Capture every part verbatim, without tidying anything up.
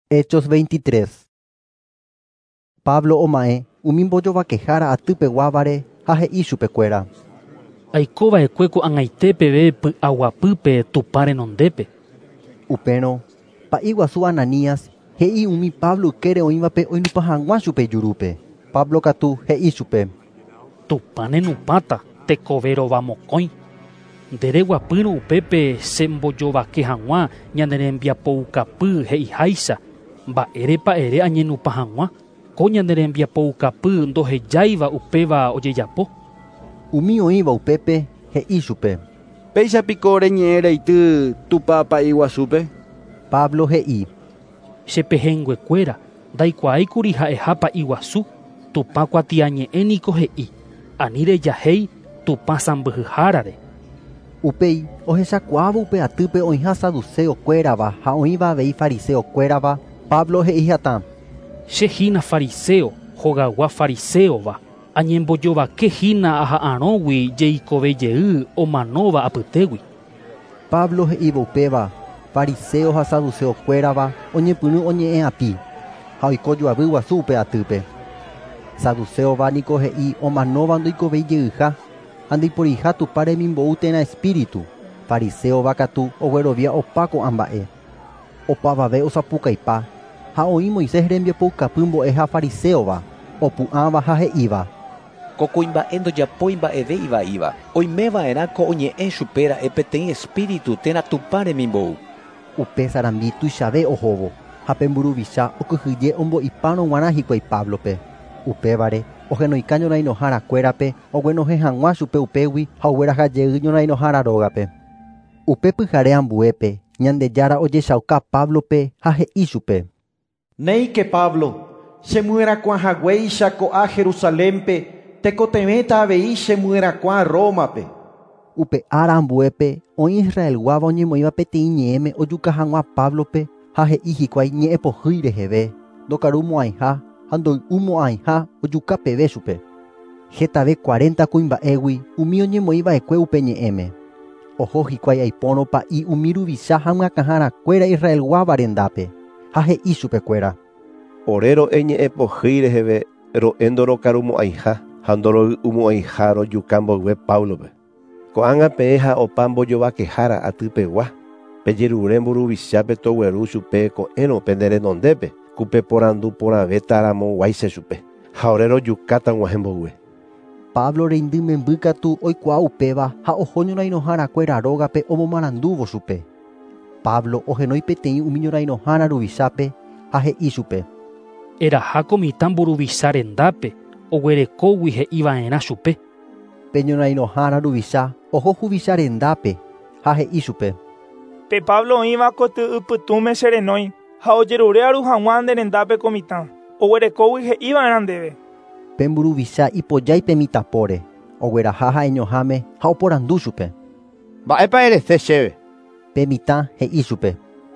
Hechos veintitrés. Pablo omae umi mbojovakehára atýpe guávare ha he'i chupekuéra: Aikova'ekue ko'ag̃aite peve py'aguapýpe Tupa renondépe. Upérõ pa'i guasu Ananías he'i umi Pablo ykére oĩvape oinupã hag̃ua chupe ijurúpe. Pablo katu he'i chupe: Tupa nenupáta tekove rova mokõi. Ndereguapýrõ upépe che mbojovake hag̃ua ñane rembiapoukapy he'iháicha. Mba'érepa ere añenupa hag̃ua. Ko ñane rembiapoukapy ndohejáiva upéva ojejapo. Umi oĩva upépe he'i chupe: Péichapiko reñe'ẽ reity Tupa pa'i guasúpe? Pablo he'i: Chepehenguekuéra ndaikuaáikuri ha'eha pa'i guasu. Tupa kuatiañe'ẽniko he'i. Ani rejahéi Tupa sãmbyhyhárare. Upéi ohechakuaávo upe atýpe oĩha saduceokuérava ha oĩva avei fariseokuérava. Pablo he'i hatã: Chehína fariseo, hogagua fariseóva. Añembojovake hína aha'ãrõgui jeikove omanóva apytégui. Pablo he'ívo upéva fariseo ha saduceokuérava oñepyrũ oñe'ẽ'api ha oikojoavy guasu upe atýpe. Saduceóva niko he'i omanóva ndoikovéi jeyha ha ndoiporiha Tupa remimbo'u térã espíritu. Fariseóva katu oguerovia opa ko'ã mba'e. Opavave osapukaipa ha oĩ Moisés rembiapoukapy mbo'e ha fariseóva. Opu'ãva ha he'íva: Ko kuimba'e ndojapói mba'eve iva'íva. Oimeva'erã ko oñe'ẽ chupéra'e peteĩ espíritu térã Tupa remimbo'u. Upe sarambi tuichave ohóvo ha pemburuvicha okyhyje ombo'ipárõ g̃uarã hikuái Pablope. Upévare ohenoika ñorainoharakuérape oguenohẽ hag̃ua chupe upégui ha oguerahajey ñorainohára rógape. Upe pyhare ambuépe Ñandejára ojechauka Pablope ha he'i chupe: Néike Pablo, chemy'erakuãhaguéicha ko'ã Jerusalénpe, tekotevẽta avei chemy'erakuã Rómape. Upe ára ambuépe oĩ Israelguáva oñemoĩva peteĩ ñe'ẽme ojuka hag̃ua Pablope ha he'i hikuái ñe'ẽpohýi reheve, ndokaru moãiha ha ndoy'u mo'ãiha ojuka peve chupe. Hetave cuarenta kuimba'égui umi oñemoĩva'ekue upe ñe'ẽme. Oho hikuái aipórõ pa'i umi ruvicha ha myakãharakuéra Israelguáva rendápe ha he'i chupekuéra: Ore ro'e ñe'ẽpohýi reheve ro'e ndorokaru mo'ãiha ha ndoroy'u mo'ãiha rojuka mboyve Pablope. Ko'ág̃a peẽ ha opa mbojovakehára atýpegua. Pejerure mburuvichápe togueru chupe ko'ẽrõ pende renondépe ku peporandu porãve taramoguáicha chupe. Ha ore rojukáta g̃uahẽ mboyve. Pablo reindy memby katu oikuaa upéva ha oho ñorainoharakuéra rógape omomarandúvo chupe. Pablo ohenói peteĩ umi ñorainohára ruvichápe ha he'i chupe: Eraha mitã mburuvicha rendápe oguerekógui he'iva'erã chupe. Pe ñorainohára ruvicha oho huvicha rendápe ha he'i chupe: Pe Pablo oĩva koty'ypytũme che renói ha ojerure aru hag̃ua nde rendápe ko mitã. Oguerekógui he'íva'erã ndéve. Pe mburuvicha ipojái pe mitãpóre ogueraha ha eñoháme ha oporandu chupe: Mba'épa erese chéve. Pe mitã he'i chupe: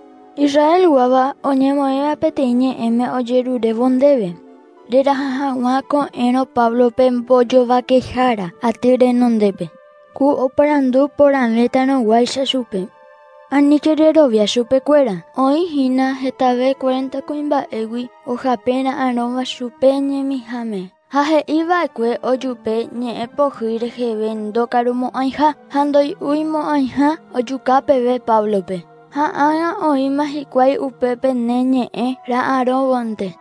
Israelguáva oñemoĩva peteĩ ñe'ẽme ojerurévo ndéve. Reraha hag̃ua ko'ẽrõ Pablope mbojovakehára aty renondépe. Ku oporandu porãve tarõguáicha chupe. Aníke rerovia chupekuéra. Oĩhína hetave cuarenta kuimba'égui ohapérã arõva chupe ñemihãme. Ha he'iva'ekue ojupe ñe'ẽpohýi reheve ndokaru mo'ãiha ha ndoy'úi mo'ãiha ojuka peve Pablope. Ha ág̃a oĩma hikuái upépe ne ñe'ẽ ra'ãrõvonte.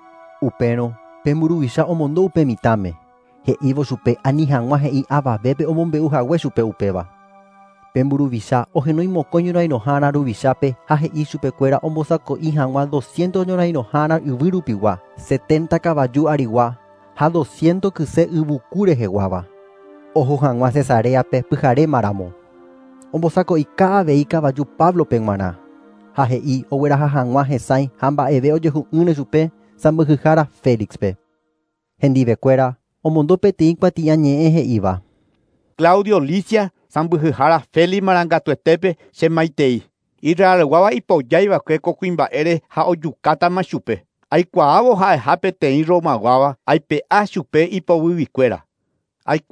Upérõ pe mburuvicha omondo upe mitãme. He'ívo chupe ani hag̃ua he'i avavépe omombe'uhague chupe upéva. Pe mburuvicha ohenói mokõi ñorainohára ruvichápe ha he'i chupekuéra ombosako'i hag̃ua doscientos ñorainohára yvy rupigua, setenta kavaju arigua ha doscientos kyse yvuku reheguáva. Oho hag̃ua Cesareape pyharémaramo. Ombosako'i ka'avei kavaju Pablope g̃uarã ha he'i ogueraha hag̃ua hesãi ha mba'eve ojehu'ỹre chupe sãmbyhyhára Félixpe. Hendivekuéra omondo peteĩ kuati'ã ñe'ẽ he'íva: Claudio Licia sãmbyhyhára Félix marangatuetépe che maitei. Israelguáva ipojáivake ko kuimba'ére ha ojukátama chupe. Aikuaávo ha'eha peteĩ Romaguáva aipe'a chupe ipovyvikuéra.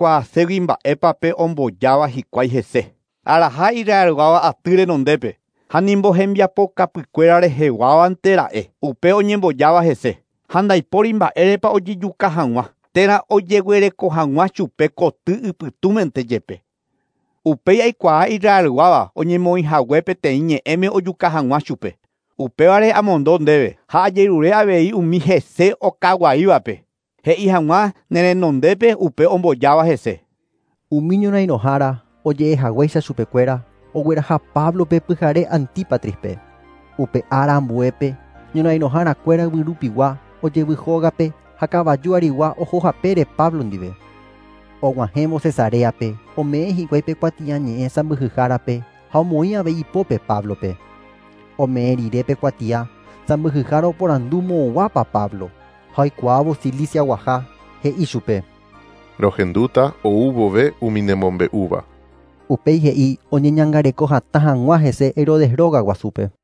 Aikuaaségui mba'épape ombojáva hikuái hese. Araha Israelguáva aty renondépe. ha nimbohembiapo kapykuéra reheguávante upe oñembojáva hese. Ha ndaipóri mba'érepa ojejuka hag̃ua. Térã ojeguereko hag̃ua chupe koty ipytũmente jepe. Upéi aikuaa ija'aryguáva oñemoĩhague peteĩ ñe'ẽme ojuka hag̃ua chupe. Upévare amondo ndéve ha ajerure avei umi hese okaguaívape. He'i hag̃ua nerenondépe upe ombojáva hese. Umi ñorairõhára oje'ehaguéicha chupekuéra ogueraha Pablope pyhare Antípatrispe. Upe ára ambuépe ñorairõhárakuéra yvyrupigua ojevyhógape ha kavaju arigua ohohapére Pablo ndive. Og̃uahẽvo Cesareape ome'ẽ hikuái pe kuatiã ñe'ẽ sãmbyhyhárape ha omoĩ avei ipópe Pablope. Ome'ẽ rire pe kuatia sãmbyhyhára oporandu moõguápa Pablo ha oikuaávo Cilicia guaha, he'i chupe: rohendúta oúvove umi nemombe'úva. Upéi he'i oñeñangareko hatã hag̃ua hese Herodes róga guasúpe.